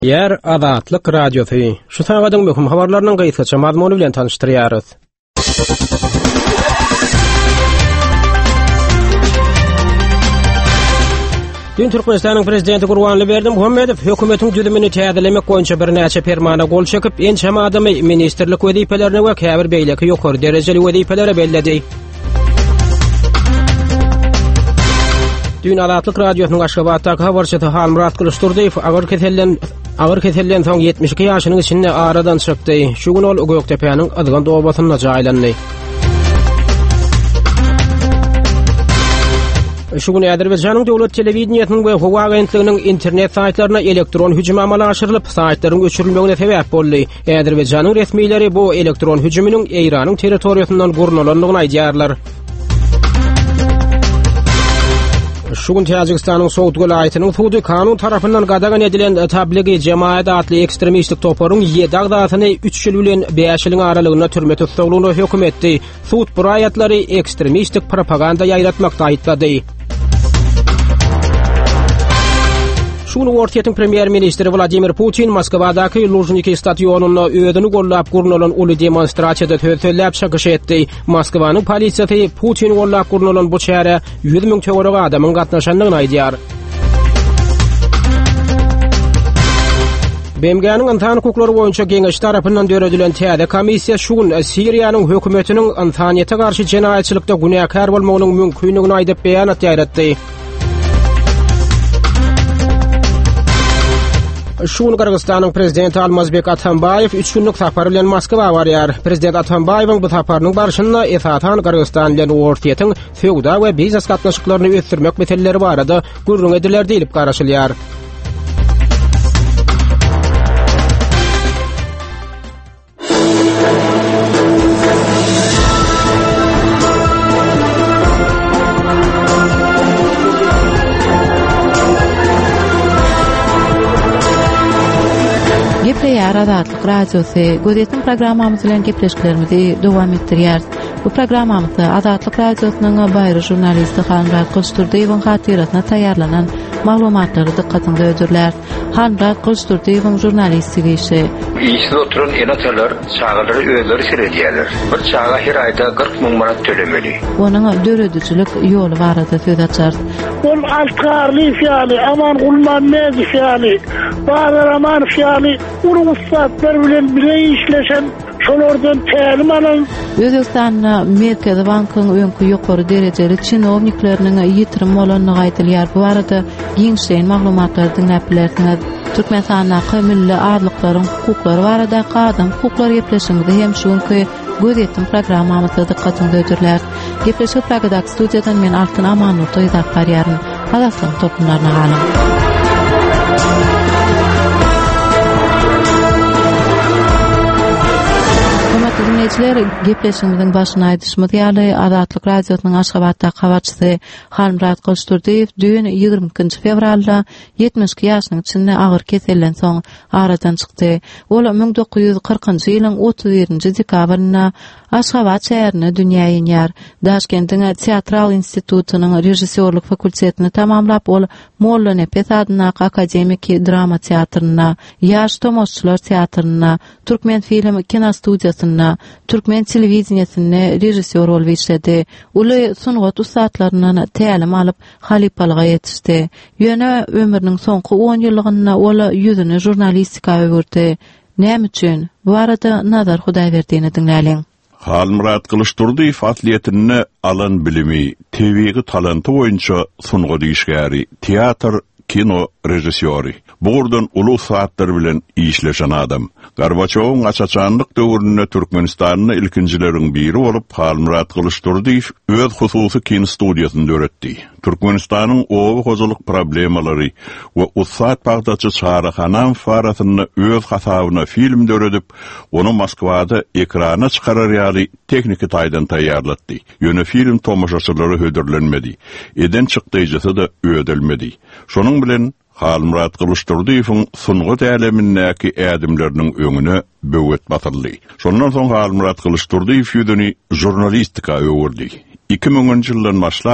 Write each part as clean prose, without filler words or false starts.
Yer Azatlyk Radiosu. Şu sagadyň möhüm habarlarynyň gysgaça mazmuny bilen tanıştyrýarys. Dün Türkmenistanyň prezidenti Gurbanly Berdimuhammedow hökümetiň düzümini täzelemek boýunça bir näçe fermana gol çekip, ençem adamy ministrlik wezipelerini we käbir beýleki ýokary derejeli wezipelere belledi. Dün Azatlyk Radiosynyň Aşgabatdaky habarçysy Halmurat Kılıçdarow agyr kesellen soň 72 ýaşynyň içinde aradan çykdy. Şu gün ol Göktepe'niň Azgan dobatyna jaýlandy. Şu gün Azerbaýjanyň döwlet telewizionynyň we Howa agentliginiň internet saytlaryna elektron hüjüm amala aşyrylyp, saytlaryň öçürilmegine sebäp boldy. Azerbaýjanyň resmiýleri bu elektron hüjüminiň Eýranyň territoriýasyndan gurnulanlygyny aýdýarlar. Şu gün Tajikistanyň Sowut welaýatynyň Suudi kanun tarapyndan gadagan edilen tabligi jemaat adly ekstremistik toplaryň 7 agdatyny 3 ýyl bilen 5 ýylyň aralygyna türme tutsagyny hökm etdi. Suud bu aýatlary ekstremistik propaganda ýaýratmakda aýdlady. Şunu Ortiýetiň premier ministri Vladimir Putin Moskwadaky Luzhniki stadionuny ödünü gollap gurnulan uly demonstrasiýada söýläp çykyş etdi. Moskwanyň polisiýasy Putin gollap gurnulan bu çäre 100 000 töwerek adamyň gatnaşandygyny aýdýar. BMG'niň insan hukuklary boýunça Geňeş tarapyndan döredilen täze komissiýa şu gün Siriýanyň hökümetiniň insaniýete garşy jenaýetçilikde günäkär bolmagynyň mümkinligini aýdyp beýanat ýaratdy. Şunu Kırgızstanyň prezidenti Almazbek Atambayew 3 günlük sapar bilen Moskwa barýar. Prezident Atambayewiň bu saparynyň barşyna esatan Kırgızstan bilen Ortiýetiň söwda we biznes gatnaşyklaryny ösdürmek meseleleri barada gurrun ediler diýilip garaşylýar. Azatlyk Radiosu gözetdim programmamyz bilen gepleşiklerimizi dowam etdirýär. Bu programmamyzda Azatlyk Radiosynyň baýry jurnalisti Halmurat Kılıçdarowyň hatiratyna taýýarlanan maglumatlary dikkatiňizde ödürler. Halmurat Kılıçdarowyň jurnalistligi işi. İşde oturan enatalar çağları öýleri seredýärler. Bir çağa her aýda 40 000 manat tölemeli. Onuň döredüçilik ýoly barada söz açar. Ol altarly fiýaly, aman gulmanmaz fiýaly, bazar aman fiýaly, ulu ustadlar bilen birge işleşen şolardan tälim alan. Özbekistanyň Merkezi Bankynyň öňkü ýokary derejeli çinownikleriniň ýitirim bolanlygy aýdylýar. Bu arada giňşeýin maglumatlary dinläp bilersiňiz. Türkmenistanyň milli arlyklaryň hukuklary barada adam hukuklary gepleşiginde hem şuňky gözetdim programmamyzda dikkatiňizde ödürler. Gepleşip Pragadak studiýadan men Altyn Amanow toýdap barýaryn. Hazatlyň topunlaryna galyň. Dinleyijiler, gepleşigimiziň başyna aýdyşmyz ýaly Azatlyk Radiosynyň Aşgabatdaky habarçysy Halmurat Kılıçdarow dün 22 fevralda 72 ýaşynyň içinde agyr kesellen soň aradan çykdy. Ol 1940-njy ýylyň 31-nji dekabryna Aşgabat şäherine dünýäge ýenýär. Daşkentiň Teatral institutynyň rejissörlük fakultetini tamamlap ol Molla Nepes adynaky akademik drama teatryna, ýaş tomoşçular teatryna, Türkmen film kinostudiýasyna, Türkmen telewizionyasynda rejissör bolup işledi. Uly sungat ustadlarynyň tälim alyp halipalyga ýetişdi. Ýöne ömrüniň soňky 10 ýyllygyna ol ýüzüni jurnalistikaga öwürdi. Näme üçin? Bu arada Nazar Hudaýberdiňi dinläliň. Halmurat Kılıçdarow atletini alan bilimi, TV talenty boýunça sungat işgäri, teatr, kino rejissöri. Burdan ulu saatlar bilen işleşen adam. Gorbaçowyň açaçanlyk döwründe Türkmenistanyň ilkinjileriň biri bolup Halmurat Kılıçdarow öz hususy kino studiýasyny öğretdi. Türkmenistanyň owy hojalyk problemalary we usat bagdaçy çarahanan faratyny öz hasabyna film öğretip, onu Moskwada ekrana çykarar ýaly tekniki taýdan taýýarlatdy. Ýöne film tomoşaçylary hödürlenmedi. Eden çykdyjysy da ödülmedi. Şonuň bilen Halmurat Kılıçdarowyň sungat älemindäki ädimleriniň öňüne böwet batyrdy. Şondan soň Halmurat Kılıçdarow ýüzüni jurnalistika öwürdi. 2010-njy ýyldan başlap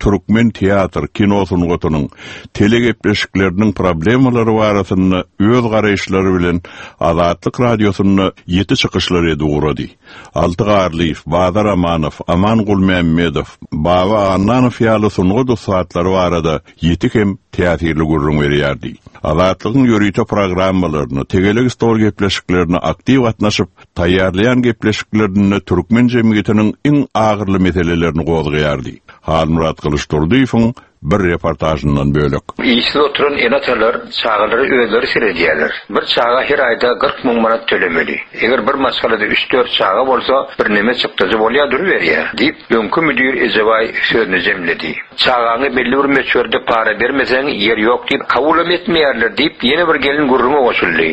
Türkmen teatr kinosun gotunun telegepleşiklerinin problemalary barasynda öz garaýşlary bilen Azatlyk radiosyna ýeti çykyşlary dugurady. Altygarlyf, Badar Amanow, Amangul Memmedow, Baba Annanow ýaly sungy satlary barada ýeti hem teatrly gurrun berýärdi. Azatlygyň ýörüýte programmalaryny, tegelik stor gepleşiklerini aktiw gatnaşyp taýýarlayan gepleşiklerini türkmen jemgyýetiniň iň agyrly meselelerini gozgaýardy. Halmurat Kılıçdaroğlu'nun bir reportajından bölük. İşte oturan enatarlar çağları özleri seyrediyorlar. Bir çağa her ayda 40 000 manat tölemeli. Eğer bir maskalada 3-4 çağa olsa bir neme çıktıcı bolya duruveriyor. Deyip önkü müdür Ezebay sözünü cemledi. Çağağını belli bir meçhörde para vermesen yer yok deyip kabul etmeyerler deyip yeni bir gelin gurruma koşuldu.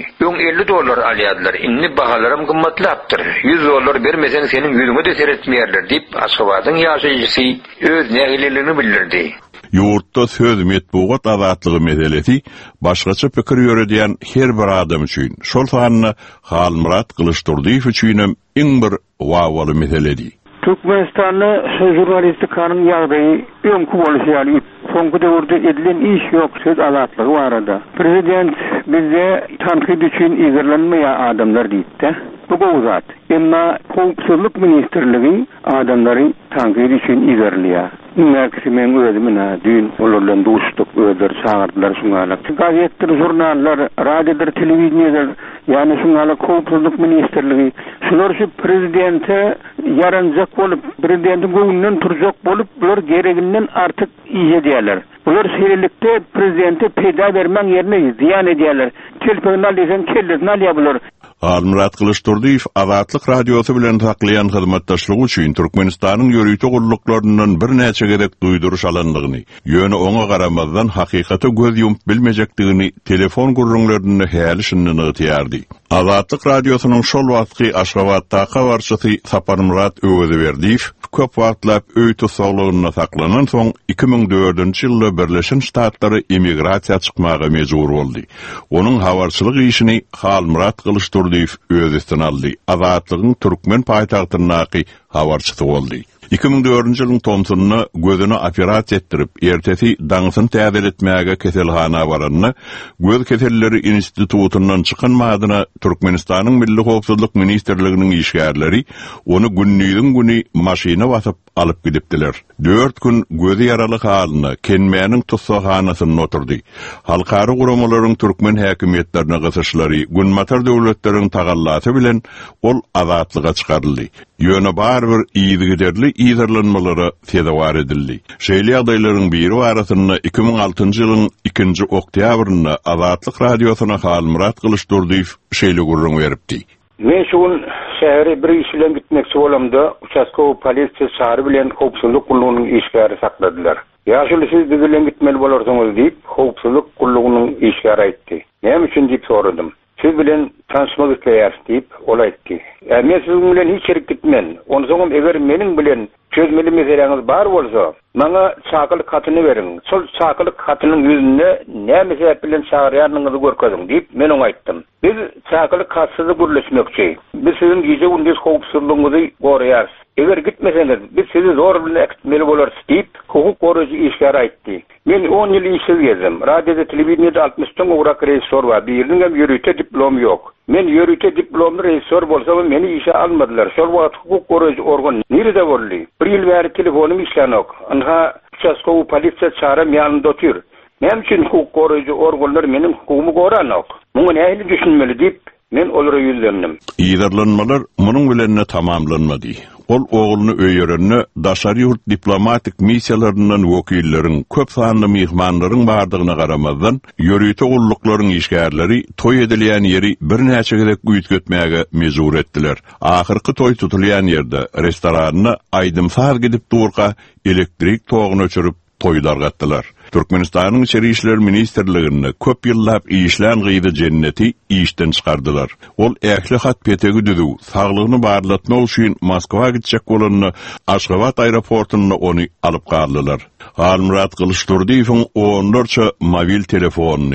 $50 alyadılar. İnni bahalarım kımmatlaptır. $100 vermesen senin yüzünü de seyretmeyerler deyip Aşgabat'ın yaşayıcısı öz nehilelerini bildirdi. Yurtda söz metbuat azatlygy meselesi başgaça pikir ýörediýän her bir adam üçin, şol sanyny Halmurat Kılıçdaroğlu üçin iň bir wawaly meseledi. Türkmenistanyň jurnalistikanyň ýagdaýy öňkü bolýar. Soňky döwürde edilen iş ýok, söz azatlygy barada. Prezident bize tanqid üçin ýygyrlanmaýan adamlar diýdi. Bu gowzat. Emma Howpsuzlyk ministrligi adamlary tanqid üçin ýygyrlýar. Merkezi men özümüne dün olarlan dostuk öder çağırdılar şunalak. Gazetler, jurnallar, radyolar, televiziyalar, yani şunalak Howpsuzlyk ministrligi şular şu prezidente yaranjak bolup, prezidentin göňünden turjak bolup, bular gereginden artyk iş edýärler. Bular şeýlelikde prezidente peýda bermek ýerine ziyan edýärler. Telefonnal desen kellerini alýar. Halmurat Kılıçdaroğlu Azatlyk radiosy bilen taklayan hyzmatdaşlygy üçin Türkmenistanyň ýörüýte guruluklaryndan bir näçe gerek duýduruş alandygyny, ýöne oňa garamazdan hakykata göz ýumyp bilmejekdigini telefon gurrunlaryny häli şundan ötýärdi. Azatlyk radiosynyň şol wagtky Aşgabatda habarçysy Saparmurat Öwüziberdiýew köp wagtlap öýtü soglugyna saklanan soň 2004-nji ýylda Birleşen Ştatlary emigrasiýa çykmaga mejbur boldy. Onuň habarçylyk işini Halmurat Kılıçdaroğlu öz üstüne aldı. Azatlygyň türkmen paýtagtynyňky habarçysy boldy. 2004-nji ýylyň Tomsunyna gözüne operasiýa etdirip, ertesi daňsyny täze etmäge keselhana baranyny, göz keselleri institutundan çykanmadyna Türkmenistanyň Milli Howpsuzlyk ministrliginiň işgärleri onu günnüýden güni maşyna basyp alyp gidipdiler. 4 gün gözü yaraly halyna kenmäniň tutsahanasyna oturdy. Halkary guramalaryň türkmen häkimetlerine gysyşlary, günmatar döwletleriň tagallasy bilen ol azatlyga çykaryldy. Ýöne barbyr ýygyderli ýygyrlanmalary fedawar edildi. Şeýle ýagdaýlaryň biri barasynda 2006-njy ýylyň 2-nji oktýabrynda Azatlyk radiosyna Halmurat Kılıçdaroğlu şeýle gurrun beripdi. Men şol şäheri bir iş bilen gitmekçi bolamda участковый полиция şäheri bilen howpsuzlyk gullugynyň işgäri sakladylar. Ýa-şol siz bilen gitmeli bolarsyňyz diýip howpsuzlyk gullugynyň işgäri aýtdy. Näme üçin diýip soradym. Siz bilen tanışmak isleýär diýip ol aýtdy. Men siz bilen hiç şerik gitmen. Onu soňam eger meniň bilen çözmeli meseleňiz bar bolsa, maňa çakylyk hatyny beriň. Şol çakylyk hatynyň ýüzünde näme sebäp bilen çağırýanyňyzy görkezdiň diýip men oňa aýtdym. Biz çakylyk hatsyzy gürleşmekçi. Biz sizin gije gündüz howpsuzlygyňyzy goraýarys. Eger gitmeseniz biz sizi zor bilen ekitmeli bolarys diýip hukuk goraýjy işgäri aýtdy. Men 10 ýyl işsiz gezdim. Radioda, telewizionyada 60-dan ugrak režisor bar. Biriniň hem ýörüýte diplom ýok. Men ýörüýte diplomly režisor bolsam meni işe almadylar. Şol wagt hukuk goraýjy organ nerede boldy? Bir ýyl bäri telefonym işlenok. Anda участковый полиция çağıram ýanynda otur. Näme üçin hukuk goraýjy organlar meniň hukumy goranok? Muňa näme düşünmeli diýip men olara ýüzlendim. Ýygyrlanmalar munyň bilen tamamlanmady. Ol oğlunu öýörenne daşary ýurt diplomatik missiýalaryndan wekilleriň köp sanly mehmanlaryň bardygyna garamazdan ýörüýte gulluklaryň işgärleri toý edilýän ýeri bir näçe gerek üýtgetmäge mejbur etdiler. Ahyrky toý tutulýan ýerde restoranyna aýdymsar gidip durga elektrik togyny öçürüp toýlar gatdylar. Türkmenistanyň içeri işler ministrliginde köp ýyllap işlän gyýdy jenneti işden çykardylar. Ol ähli hat petegi düdü, saglygyny barlatmak üçin Moskwa gitjek bolanyny Aşgabat aeroportuna onu alyp galdylar. Halmurat Kılıçdaroğlu'nun onlarca mobil telefonyny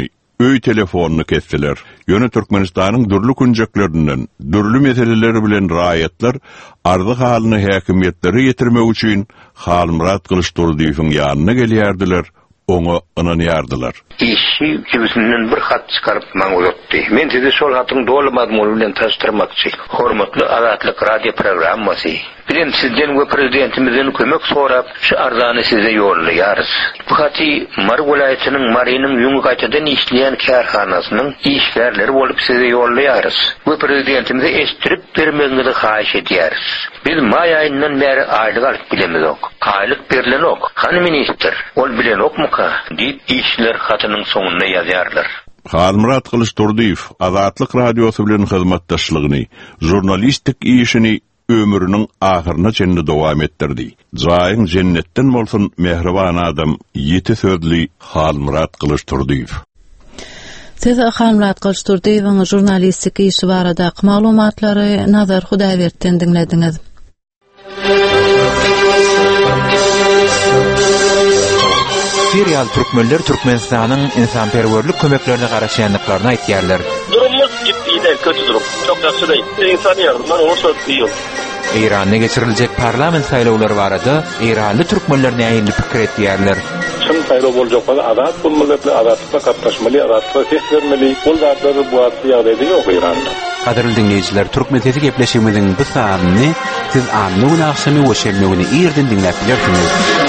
öý telefonunu kestiler. Ýöne Türkmenistanyň dürli günjeklerinden, dürli meseleleri bilen raýatlar ardy halyny häkimetleri ýetirmek üçin Halmrat Kılıçdarowyň ýanyna gelýärdiler. Oňa ynanýardylar. İşi kimisinden bir hat çıkarıp maňa uzatdy. Men sizi şol hatyň dolamadymy bilen taşdyrmakçy. Hormatly Azatlyk radio programmasy. Bilen sizden we prezidentimizden kömek sorap, şu arzany size ýollarys. Bu haty Mar welaýatynyň Marynyň ýöňü gaýtadan işleýän kärhanasynyň işgärleri bolup size ýollarys. Bu prezidentimize estirip bermegiňizi haýyş edýäris. Biz may aýyndan beri aýlyk alyp bilemizok. Aýlyk berilen ok. Hany minister, ol bilen okmuka diýip işler hatynyň soňuna ýazýarlar. Halmrat Kılıçdarow Azatlyk radiosu bilen hyzmatdaşlygyny, jurnalistik işini ömrünün ahyrına çenli dowam etdirdi. Jaýyň jennetden bolsun mehriban adam, ýeti sözli Halmrat Kılıçdarow. Siz Halmrat Kılıçdarowyň jurnalistik işi barada maglumatlary Nazar Hudaýberden dinlediňiz. Serial Türkmenler Türkmenistanyň insanperwerlik kömeklerine garaşanlyklaryny aýtýarlar. Durumumuz ciddi değil, kötü durum. Çok yaxşı değil. İnsan yarından onu söylüyor. İran'da geçirilecek parlament saýlawlary barada İranly türkmenlerine aýyny pikir etýärler. Çyn saýlaw boljak bolsa azat bolmaly, azatlykda gatnaşmaly, azatlykda ses bermeli. Bol zatlar bu ýagdaýda ýok İranda. Gaderli dinleýijiler, Türkmeneti gepleşigimiziň bu sanyny siz anlygyň akşamy we şemlegini ýerden dinläp bilersiňiz.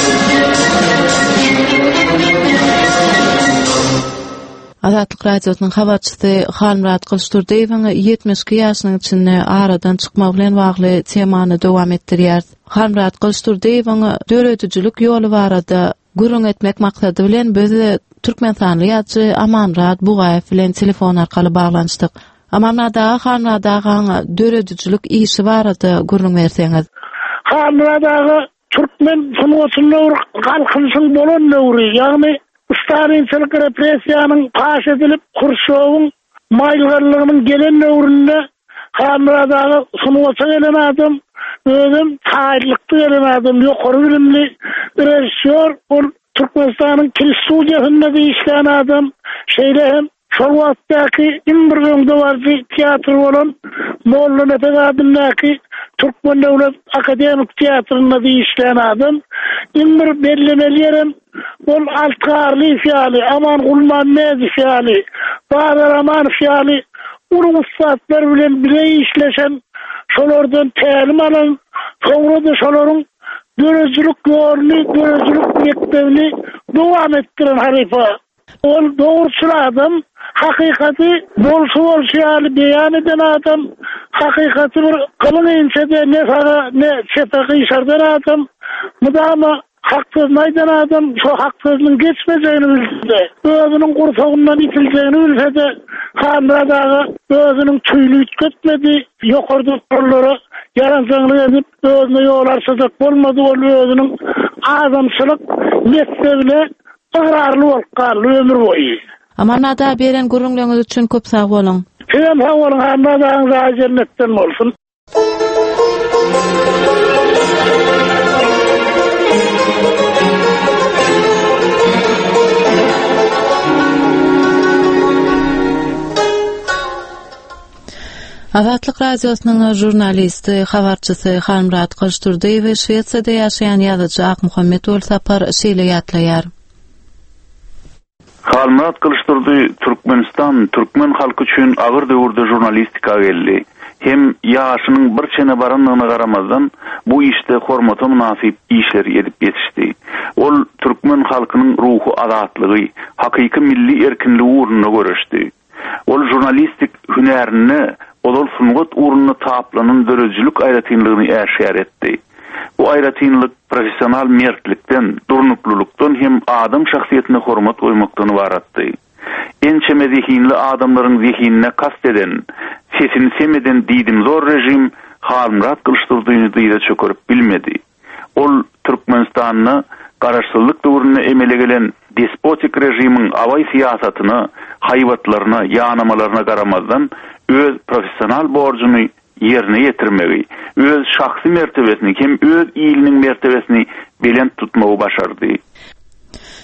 Azatlyk radiosynyň habarçysy Halmrat Kılıçdarowyň 72 ýaşynyň içinde aradan çykmak bilen bagly temany dowam etdirýär. Halmrat Kılıçdarowyň döredüjilik ýoly barada gürrüň etmek maksady bilen biz Türkmenistanyň ýaşy Amanrat Bugaýew bilen telefon arkaly baglanşdyk. Amanratda Halmratdaň döredüjilik işi barada gürrüň berseňiz. Halmratdagy Türkmen sunuwçynyň galkynyň bolan nöwri, ýagny Stalinçilik repressiýanyň paş edilip Khrushchewň maýlgarlygynyň gelen nöwründe Halmratdagy sunuwçy gelen adam, özüm taýlykdy gelen adam, ýokary bilimli rejissor, ol Türkmenistanyň Kilis studiýasynda işleýän adam, şeýle hem şol wagtdaky bir ýöňde bardy teatr bolan Molla Mehmet adyndaky Türkmen Döwlet Akademik Teatrynda işleýän adam, bir bellemeli ol altgarly fiýaly, Aman Gulmammed fiýaly, Badar Aman fiýaly, ulu ustadlar bilen birge işleşen, şolardan tälim alan, soňra da şolaryň dörejilik ýolyny, dörejilik mektebini dowam etdiren harifa. Ol dogruçy adam, hakykaty bolşy beýan eden adam, hakykaty bir gylyň ençede ne çetaky işardan adam, mudama haksız maydan adam, şu haksızlığın geçmeyeceğini bilse, özünün kursağından itileceğini bilse de, Halmratdagy özünün tüylü ütkötmedi, yokardı torları yaransağını edip, özüne yoğlarsızlık olmadı, özünün azamçılık mektebine ıgrarlı olkarlı ömür boyu. Amanratda beren gürrüňligiňiz üçin köp sag bolun. Hem sag bolun, Halmratdagyň jennetden bolsun. Azatlyk radiosynyň jurnalisti, habarçysy Halmrat Kılıçdarow Şweýçarda ýaşaýan ýazyjy Akmuhammed Sapar şeýle ýatlaýar. Halmrat Kılıçdarow Türkmenistan, Türkmen halky üçin agyr döwürde jurnalistika geldi. Hem ýaşynyň bir çene baranlygyna garamazdan bu işte hormata münasip işleri edip ýetişdi. Ol Türkmen halkynyň ruhu azatlygy, hakyky milli erkinligi uğruna göreşdi. Ol jurnalistik hünerini olol sungat uğruna taaplanın dörejilik aýratynlygyny äşär etdi. Bu aýratynlyk professional mertlikden, durnuklulukdan hem adam şahsiýetine hormat goýmakdan ibaratdy. Ençe mezihinli adamlaryň zihinine kast eden, sesini semeden diýdim zor rejim Halmrat Kılıçdarowyny diýde çökerip bilmedi. Ol Türkmenistanyny garaşsyzlyk döwrüne emele gelen despotik rejimiň away siýasatyny, haýwatlaryna, ýanamalaryna garamazdan öz professional borcuny yerine ýetirmegi, öz şahsy mertebesini hem öz iliniň mertebesini belent tutmagy başardy.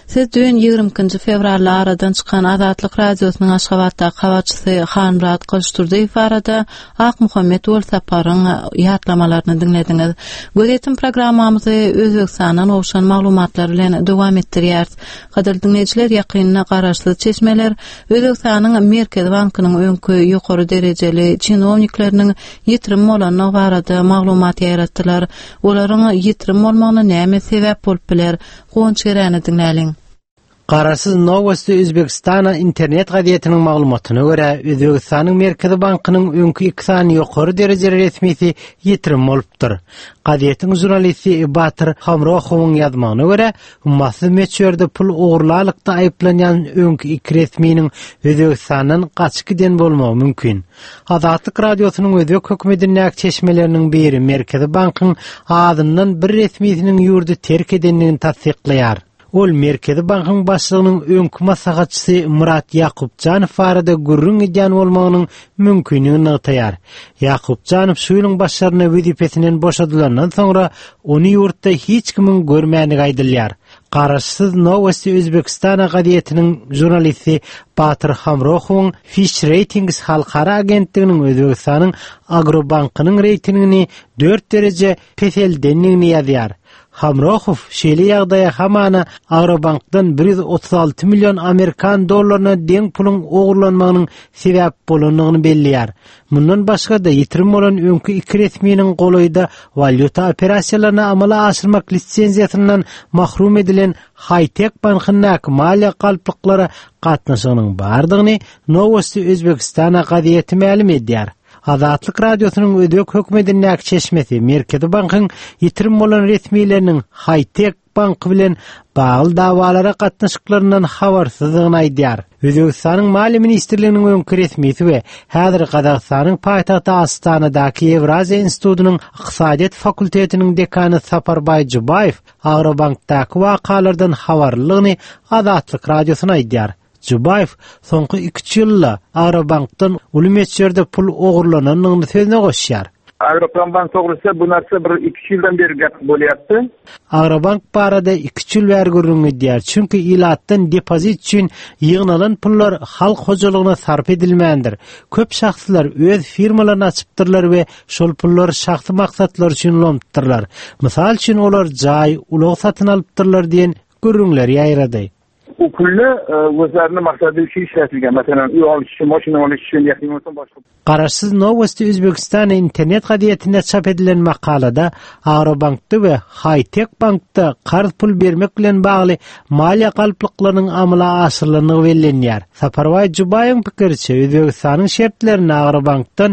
Siz dün 20 fevralda aradan çıkan Azatlyk radiosynyň Aşgabatda habarçysy Hanmurad Gölşturdiýew arada Ak Muhammed ol saparyň ýatlamalaryny dinlediňiz. Gözetim programmamyzy Özbekistanyň owşan maglumatlary bilen dowam etdirýär. Gaderli dinleyijiler, ýakynyna garaşsyz çeşmeler Özbekistanyň Merkez Bankynyň öňkü ýokary derejeli çynownikleriniň ýitirim bolanyny barada maglumat ýaratdylar. Olaryň ýitirim bolmagyna näme sebäp bolup biler? Gonçeräni dinläliň. Garaşsyz Novosti Özbekistana internet gazetiniň maglumatyna görä, Özbekistanyň Merkezi Bankynyň öňkü 2 sany ýokary derejeli resmisi ýetirim bolupdyr. Gazetiň jurnalisti Batır Hamrohowyň ýazmagyna görä, ummatsy meçherde pul ogurlalykda aýplanýan öňkü 2 resminiň Özbekistanyň gaçkydan bolmagy mümkin. Azatlyk radiosynyň Özbek hökümetiniň çeşmeleriniň biri Merkezi Bankynyň adyndan bir resmisiniň ýurdu terk edenligini tasdikleýär. Ol Merkezi Bankynyň başlygynyň öňkü maslahatçysy Murat Yakupjanow barada gürrüň edýän bolmagynyň mümkinligini ýatyar. Yakupjanow şu ýylyň başlaryna wezipesinden boşadylandan soňra ony ýurtda hiç kimin görmänigi aýdylýar. Garaşsyz Novosti Özbekistana gazetiniň jurnalisti Batır Hamrohowyň Fitch Ratings halkara agentliginiň Özbekistanyň Agrobankynyň reytingini 4 derece peseldenligini ýazýar. Hamrohov şeýle ýagdaýa hamana Agrobankdan 136 milyon Amerikan dollaryna deň pulun ogurlanmagynyň sebäp bolanyny belliýär. Mundan başga da ýitirim bolan öňkü 2 resminiň golaýda valyuta operasiýalaryny amala aşyrmak lisenziýasynyň mahrum edilen High-Tech bankynyň maliýa galplyklary gatnaşygynyň bardygyny Novosti Özbekistana gazeti ma'lum edýär. Azatlyk radiosynyň Özbek hökümetiniň çeşmesi Merkezi Bankynyň ýitirim bolan resmileriniň High-Tech banky bilen bagly dawalara gatnaşyklaryndan habarsyzlygyny aýdýar. Özbekistanyň Maliýe Ministrliginiň öňkü resmisi we häzir Gazagstanyň paýtagty Astanadaky Ewraziýa institutynyň ykdysadyýat fakultetiniň dekany Saparbaý Jubaýew Agrobankdaky wakalardan habarlygyny Azatlyk radiosyna aýdýar. Jubaýew soňky 2 ýylda Agrobankdan uly pul ogurlananyny sözüne goşýar. Agrobank toğrusy bu narsa bir 2 ýyldan beri gap bolýardy. Agrobank barada 2 ýyl bergürlüğünü edýär. Çünki ilatdan depozit üçin ýygnalan pullar halk hojalygyna sarf edilmändir. Köp şahslar öz firmalaryny açypdyrlar we şol pullar şahsy maksatlar üçin ulanypdyrlar. Mysal üçin olar jaý, ulug satyn alypdyrlar diýen görüňler ýaýrady. O pulny özlerine maksady üçin işletilgen. Mesela uy alyş üçin, maşyna alyş üçin ýa-da başga. Garaşsyz Novosti Özbekistana internet gazetinde çap edilen makalada Agrobankda we High-Tech bankda qarz pul bermek bilen bagly maliýa galplyklarynyň amala aşyrylanyny bellenýär. Saparbaý Jubaýew pikirçe Özbekistanyň şertlerini Agrobankdan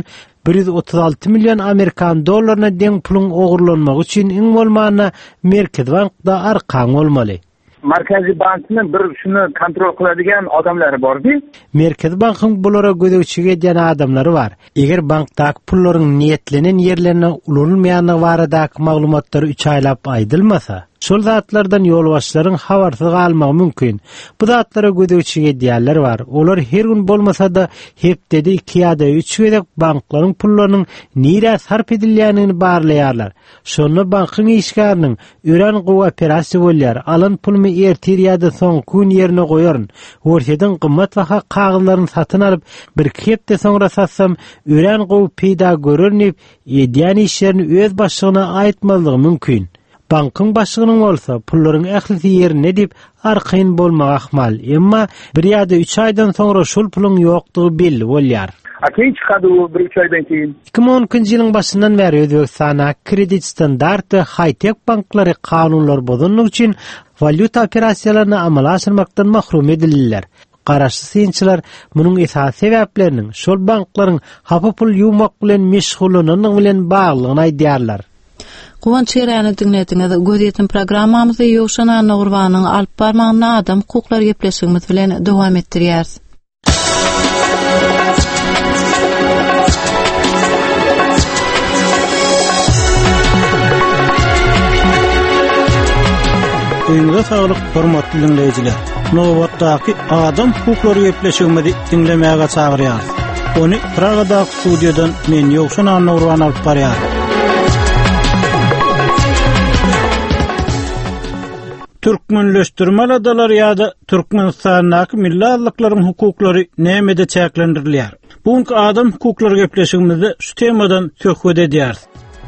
136 milyon Amerikan dollaryna deň pulun ogurlanmagy üçin iň bolmanyna Merkez Bankda arkaň bolmaly. Merkezi Bank'ın bir şunu kontrol kıladigan adamları vardı. Merkezi Bank'ın bulara gödökçüge edýän adamları var. Eger bankdaky pullaryň niyetlenen yerlerine ulanylmaýanyny baradaky maglumatlary 3 aýlap aýdylmasa, şol zatlardan ýolbaşçylaryň habarsyz galmagy mümkin. Bu zatlara gödökçüge edýänler var. Olar her gün bolmasa da hepdede 2 ýa-da 3 gedek banklaryň pullarynyň nire sarf edilýänini barlaýarlar. Şonu bankyň işgäriniň ören gowy operasiýa bolýar. Alan pulumy ertir ýa-da soň gün ýerine goýaryn. Ortadan gymmat baha kagızlaryny satyn alyp bir hepde soňra satsam ören gowy peýda görünip edýän işlerini öz başlygyna aýtmalygy mümkin. Bankyň başlygynyň bolsa pullaryň ählisi ýerine dip arkaýyn bolmak ahmal. Emma bir ýa-da 3 aýdan soňra şol puluň ýokdugy belli bolýar. Akin çıkady o bir 3 aýdan keyin. 2010 ýylyň başyndan beri Özbekistana kredit standarty High-Tech banklary kanunlar bozanlyk üçin valyuta operasiýalaryny amala aşyrmakdan mahrum edildiler. Garaşsyz synçylar munyň esas sebäpleriniň şol banklaryň hapy pul ýumak bilen meşgullananyny bilen baglygyny aýdýarlar. Gonçeräni dinlediňiz. Gözetim programmamyzy Ýowşan Nurwanyň alyp barmagyna adam hukuklary gepleşigimiz bilen dowam etdirýäris. Öňüňize saglyk, hormatly dinleýijiler. Nowatdaky adam hukuklary gepleşigimizi dinlemäge çagyrýar. Ony Pragadaky studiýadan men Ýowşan Nurwan alyp barýar. Türkmenleşdirme aladalar ýa-da Türkmenistanyň milli azlyklaryň hukuklary nämede çäklendirilýär? Buňky adam hukuklary gepleşigimizde şu temadan söhbet edýäris.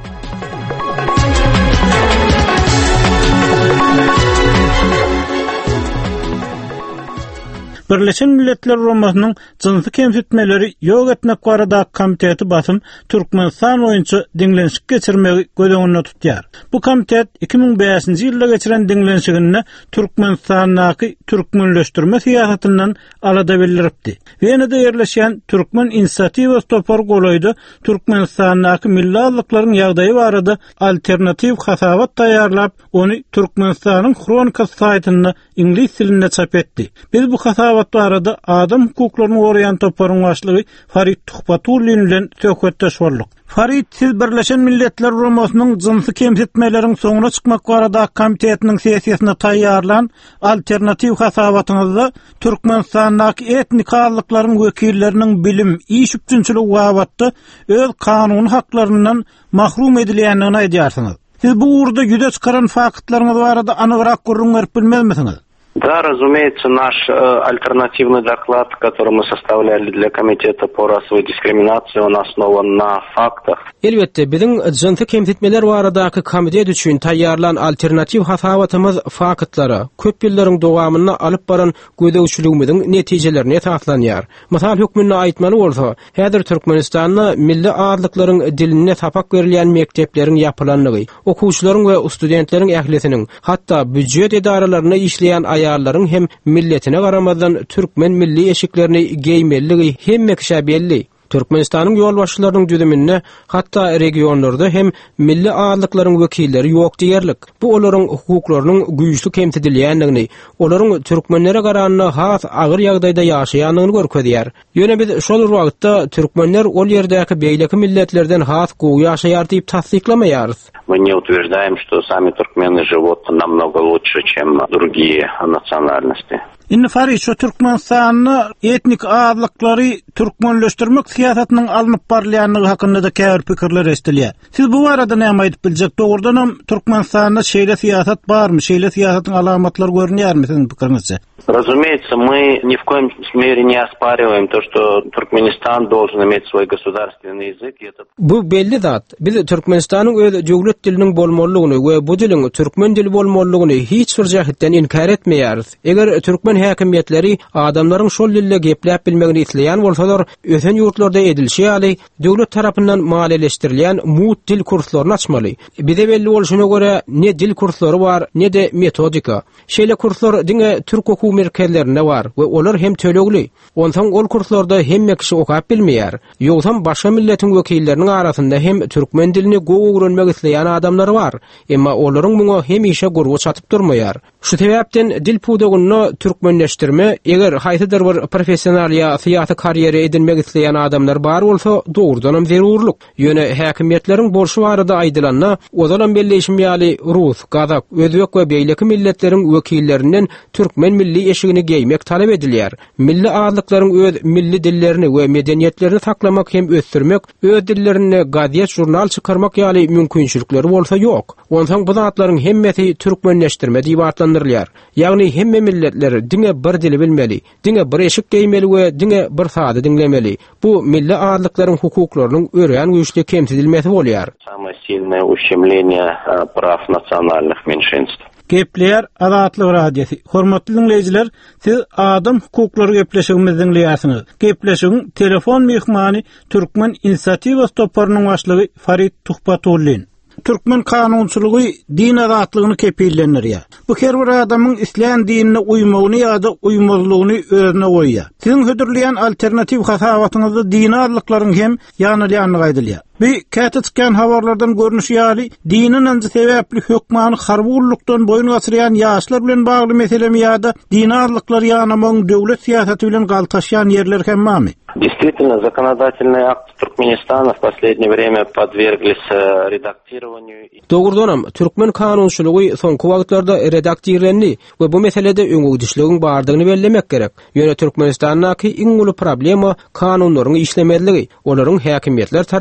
Birleşen Milletler Romasynyň jynsy kemsitmeleri ýok etmek barada komiteti basym Türkmenistan boýunça diňlenşik geçirmegi gözeňinde tutýar. Bu komitet 2005-nji ýylda geçiren diňlenşigini Türkmenistanyň türkmenleşdirme siýasatynyň alada beliripdi. Ýene-de ýerleşýän Türkmen inisiatiwa topar golaýdy Türkmenistanyň milli azlyklaryň ýagdaýy barada alternativ hasabat taýýarlap, ony Türkmenistanyň Kronika saýtyna ingliz dilinde çap etdi. Biz bu arada adam hukuklaryny goraýan toparyň başlygy Farid Tuhpatulyn bilen söhbetdeş boldyk. Farid, siz Birleşen Milletler Romasynyň jynsy kemsitmeleriň soňuna çykmak barada komitetiniň sessiýasyna taýýarlan alternativ hasabatyňyzda Türkmenistanyň etnik azlyklaryň wekilleriniň bilim, iş üçinçiligi babatda öz kanun haklaryndan mahrum edilýändigini aýdýarsyňyz. Siz bu urda ýüze çykaran faktlaryňyz barada anygyrak görüňerip bilmezmisiniz? Да, разумеется, наш альтернативный доклад, который мы составляли для Комитета по расовой дискриминации, он основан на фактах. Elbette, biziň jynsy kemsitmeler baradaky komitet üçin taýýarlan alternativ hasabatymyz faktlara, köp ýyllariň dowamyna alyp baran gödegçiligimiziň netijelerini esaslanýar. Mysal hökmüne aýtmaly bolsa, häzir Türkmenistanda milli azlyklaryň diline tapak berilýän mektepleriň ýapylanlygy, okuwçylaryň we studentleriň ählisiniň, hatda büdjet edaralaryna işleýän ayarlaryň hem milletine garamazdan Türkmen milli eşiklerini geýmelligi hemmekşä belli. Türkmenistanyň ýolbaşçylarynyň düzüminde hatda regionlarda hem milli azlyklaryň wekilleri ýok diýerlik. Bu olaryň hukuklarynyň güýçli kemsedilýändigini, olaryň türkmenlere garanyna has agyr ýagdaýda ýaşaýanlygyny görkezýär. Ýöne biz şol wagtda türkmenler ol ýerdäki beýleki milletlerden has gowy ýaşaýar diýip tasdiklamaýarys. Мы не утверждаем, что сами туркмены живут намного лучше, чем другие национальности. Inni Farid, şu Türkmenistanyň etnik azlyklary türkmenleşdirmek siýasatynyň alınıp barylýanlygy hakynda da käbir pikirler estilýär. Siz bu barada näme aýdyp biljek? Dogrudanam Türkmenistanda şeýle siýasat barmy? Şeýle siýasatyň alamatlary görünýärmi sizin pikirinizçe? Разумеется, мы ни в коем мере не оспариваем то, что Туркменистан должен иметь свой государственный язык. Bu belli zat. Biz Türkmenistanyň öz döwlet diliniň bolmalygyny we bu diliň türkmen dili bolmalygyny hiç bir jähetden inkar etmeýäris. Eger türkmen häkimetleri adamlaryň şol dilde gepläp bilmegini isleýän bolsalar, ösen ýurtlarda edilşýäli, döwlet tarapyndan maliýeleşdirilýän mut dil kurslaryny açmaly. Bize belli bolşuna göre ne dil kurslary bar, ne de metodika. Şeýle kurslar diňe türk okuw merkezlerinde var we olar hem tölegli. Ondan ol kurslarda hemme kişi okap bilmeýär. Ýogsa başga milletiň wekilleriniň arasynda hem türkmen dilini gowy öwrenmek isleýän adamlar var. Emma olaryň muňa hemişe gurgu çatyp durmaýar. Şu sebäpden dil pudagyny türkmenleşdirme eger haýsydyr bir professional ýa siýasy karýery edinmek isleýän adamlar bar bolsa dogrudanam zerurluk. Ýöne häkimetleriň bolşy barada aýdylanna ozalan belleşim ýaly rus, kazak, özbek we beýleki milletleriň wekillerinden türkmen milli eşigini geýmek talep edilýär. Milli azlyklaryň öz milli dillerini we medeniýetlerini saklamak hem ösdürmek, öz dillerini gazet, jurnal çykarmak ýaly mümkinçilikleri bolsa ýok. Ondan bu zatlaryň hemmeti türkmenleşdirme diýip atlandyrylýar. Ýagny hemme milletler diňe bir dili bilmeli, diňe bir eşik geýmeli we diňe bir sady diňlemeli. Bu milli azlyklaryň hukuklarynyň ören güýçli kemsedilmesi bolýar. Самое сильное ущемление прав национальных меньшинств. Gepler Azatlyk Radiosu. Hormatly dinleyijiler, siz adam hukuklary gepleşigimizi dinleýärsiňiz. Gepleşigiň telefon mehmany Türkmen inisiatiwa toparynyň başlygy Farid Tuhpatulyn. Türkmen kanunçylygy din azatlygyny kepillendirýär. Bu her bir adamyň islam dinine uymagyny ýa-da uymazlygyny özüne goýýar. Siziň hödürleýän alternativ hasabatyňyzda din azlyklaryň hem ýanylýanlygy aýdylýar. Bir käte çykan habarlardan görnüşýäli dinin anjy sebäpli hökmany harbullukdan boyun gaçyrýan ýaşlar bilen bagly meselemi ýa-da din azlyklary ýanamagyň döwlet siýasaty bilen galtaşýan ýerler hemmi? Действительно, законодательные акты Туркменистана в последнее время подверглись редактированию. Dogrudanam, Türkmen kanunçylygy soňky wagtlarda redaktirlendi we bu meselede öňüdüşligiň bardygyny bellemek gerek. Ýöne Türkmenistanyň iň uly problema kanunlaryň işlemedligi, olaryň häkimetler tarapyndan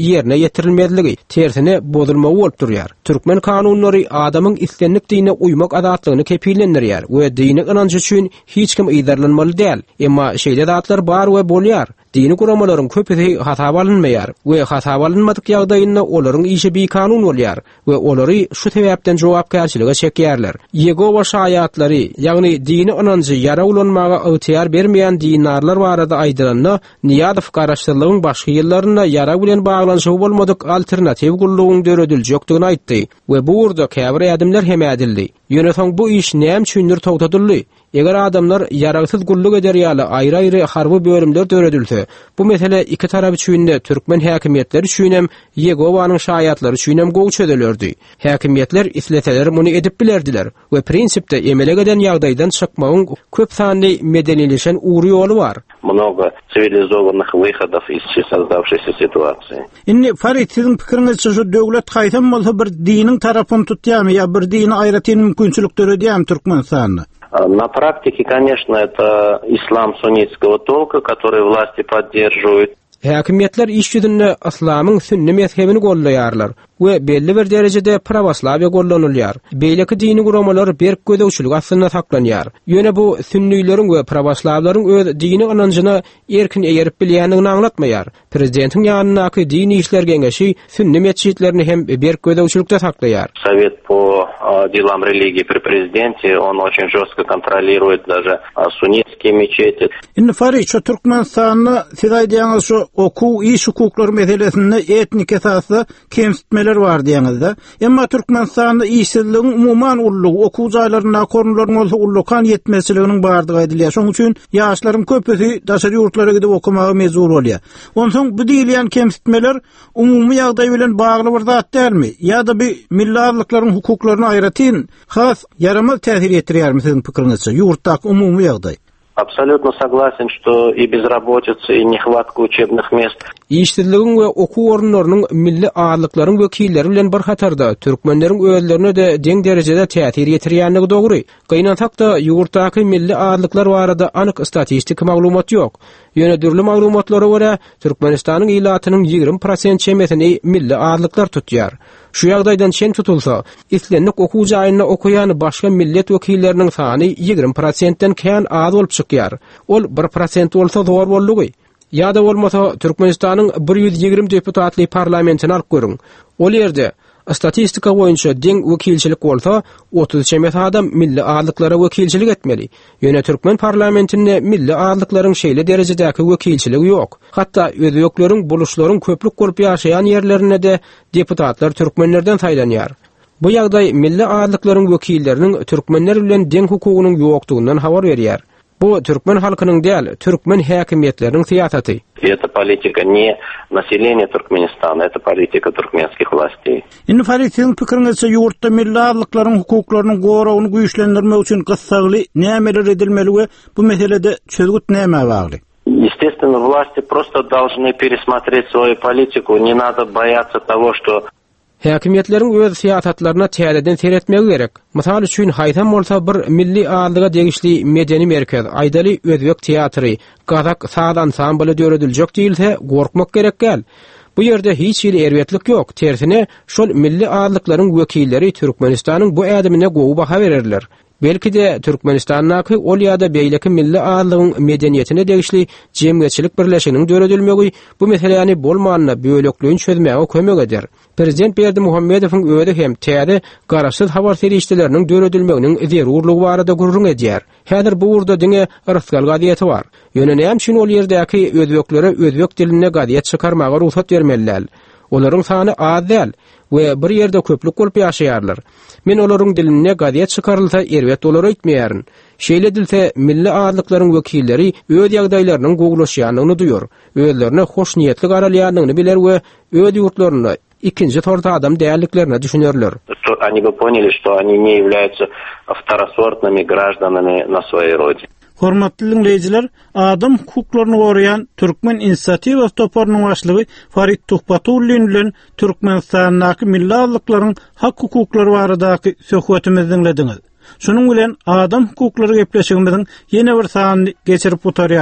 yerine yetirilmediligi, tersine bozulmagy bolup durýar. Türkmen kanunlary adamyň islenlik dine uymak azatlygyny kepillendirýär we dini inancı üçin hiç kim ýydarlanmaly däl. Emma şeýle zatlar bar we bolýar. Dini guramalaryň köpüsi hata alınmaýar we hata alınmadyk ýagdaýynda olaryň işi bir kanun bolýar we olary şu sebäpden jogapkärçilige çekýärler. Yegova şaýatlary, ýagny dini inancı ýara ulanmaga öwtýär bermeýän dinarlar barada aýdyranyna Niýadow garaşdyrlygyň başga ýyllarynda ýara bilen baglanyşy bolmadyk alternativ gullugyň döredilýekdigini aýtdy we bu urda käbir adamlar hem edildi. Ýönetim bu iş näme üçindir togtadyldy? Eger adamlar yaragsız gulluk eder ýaly aýry-aýry harby bölümler döredilse, bu mesele iki tarap üçin türkmen häkimetleri üçin hem Yegowanyň şaýatlary üçin hem gowy çödelerdi. Häkimetler isleteler muny edip bilerdiler we prinsipde emele geden ýagdaýdan çykmagyň köp sanly medenileşen ury ýoly bar. Много цивилизованных выходов из создавшейся ситуации. Inni Farid, sizin pikiriňizçe şu döwlet haýsam bolsa bir diniň tarapyny tutýarmy ýa bir dini aýratyn mümkinçilikleri ödýärmi Türkmenistanda? На практике, конечно, это ислам суннитского толка, который власти поддерживают. Häkimetler iş ýüzünde islamyň sünni mezhebini gollaýarlar we belli bir derejede pravoslawiýa gollanylýar. Beýleki dini guramalar berk gödegçilik aslynda saklanýar. Ýöne bu sünniýleriň we pravoslawlaryň öz dini ananjyna erkin eýerip bilýändigini aňlatmaýar. Prezidentiň ýanynaky dini işler geňeşi sünni mesjidlerini hem berk gödegçilikde saklaýar. Совет по делам религии при президенте, он очень жестко контролирует даже суннитские мечети. Inni Farid, şu Türkmenistan'da siz aýdýaňyz şu oku iş hukuklary meselesinde etnik esasda kemsitmeler var diýeňizde. Emma Türkmenistan'da işsizligiň umuman ullugy, okuw jaýlaryna korunlaryň bolsa ullukan yetmezçiliginiň bardygy aýdylýar. Şoň üçin ýaşlaryň köpüsi daşary ýurtlara gidip okumagy mezur bolýar. Onsoň bu diýilýän kemsitmeler umumy ýagdaý bilen bagly bir zat dälmi? Ýa-da bir millatlyklaryň hukuklaryny aýratyn has yaramaz täsir etdirýärmi sizin pikiriňizçe ýurtdaky umumy ýagdaý? Абсолютно согласен, что и безработица, и нехватка учебных мест. İşsizligiň we okuw orunlarynyň milli ağırlyklaryň wekilleri bilen bir hatarda türkmenleriň özlerine de deň derejede täsir ýetirýändigi dogry. Gynansak da ýurtdaky milli ağırlyklar barada anyk statistik maglumat ýok. Ýöne dürli maglumatlara görä Türkmenistanyň ýylatynyň 20% çemesini milli ağırlyklar tutýar. Şu ýagdaýdan şen tutulsa, islenlik okuw jaýyna okuyan başga millet wekilleriniň sany 20%den kän az bolup çykýar. Ol 1% bolsa zor boldugy. Ýa-da bolmasa Türkmenistanyň 120 deputatly parlamentini alyp görüň. Ol ýerde statistika boýunça deň wekilçilik bolsa, 30 çemet adam milli ağırlyklara wekilçilik etmeli. Ýöne Türkmen parlamentinde milli ağırlyklaryň şeýle derejedäki wekilçiligi ýok. Hatda özbekleriň buluşlaryň köplük bolup ýaşaýan ýerlerine de deputatlar türkmenlerden saýlanýar. Bu ýagdaý milli ağırlyklaryň wekilleriniň türkmenler bilen deň hukugynyň ýokdugyny habar berýär. Bu türkmen halkynyň däl, türkmen häkimetleriniň siýasaty. Это политика не населения Туркменистана, это политика туркменских властей. Inni Farid, sizin pikiriňizçe ýurtda milli ağırlyklaryň hukuklarynyň gorawyny güýçlendirmek üçin gyssaly nämeler edilmeli we bu meselede çözgüt näme bagly? Естественно, власти просто должны пересмотреть свою политику. Не надо бояться того, что Häkimetleriň öz siýasatlaryna täzeden seretmegi gerek. Mysal üçin haýsam bolsa bir milli ağırlyga degişli medeni merkez, aýdaly özbek teatry, gazak saz ansambly döredilýek diýilse, gorkmak gerek gel. Bu ýerde hiç ýyl erwetlik ýok. Tersine şol milli ağırlyklaryň wekilleri Türkmenistanyň bu ädimine gowy baha bererler. Belki de Türkmenistanyň ol ýa-da beýleki milli ağırlygyň medeniýetine degişli jemgyýetçilik birleşiginiň döredilmegi bu meseleni bolmanyna böлекligiň çözmäge kömek eder. Prezident Berdimuhammedowyň öýde hem täze garaşsyz habar serişçileriniň döredilmeginiň zerurlugy barada gurrun edýär. Häzir bu urda diňe Rıskal gaziýeti bar. Ýöne näme üçin ol ýerdäki özbeklere özbek diline gaziýet çykarmaga ruhsat bermeliler. Olaryň sany az däl we bir ýerde köplük bolup ýaşaýarlar. Men olaryň diline gaziýet çykarylsa erwet olar aýtmaýaryn. Şeýle dilse milli ağırlyklaryň wekilleri öz ýagdaýlarynyň gowlaşýanyny duýar. Özlerine hoş niýetli garalýanyny biler we öz ýurtlaryna ikinji torda adam däýerliklerini düşünýärler. Они бы поняли, что они не являются второсортными гражданами на своей родине. Hormatly dinleyijiler, adam hukuklaryny goraýan Türkmen inisiatiwa toparynyň başlygy Farid Tuhbatullin bilen Türkmenistanyň milli ağırlyklaryň hak hukuklary baradaky söhbetimizi dinlediňiz. Şunuň bilen adam hukuklary gepleşigimiziň ýene bir sanyny geçirip oturýarys.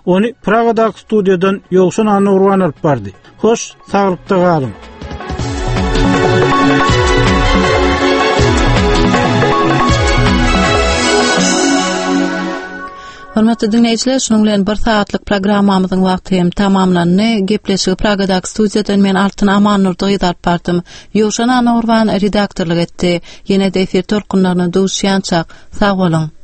Onu Praga'daki studiyadan Yoksun Anurvan alıp bardy. Hoş, sağlıkta kalın. Hormatly dinleyijiler, şonuň bilen 1 saatlyk programmamyzyň wagty hem tamamlandy. Gepleşigi Praga'daky studiýadan men Altyn Amanur duyup bardym. Ýoşan Anurwan redaktorlyk etdi. Ýene-de efir torkunlaryny duşýançak. Sag bolun.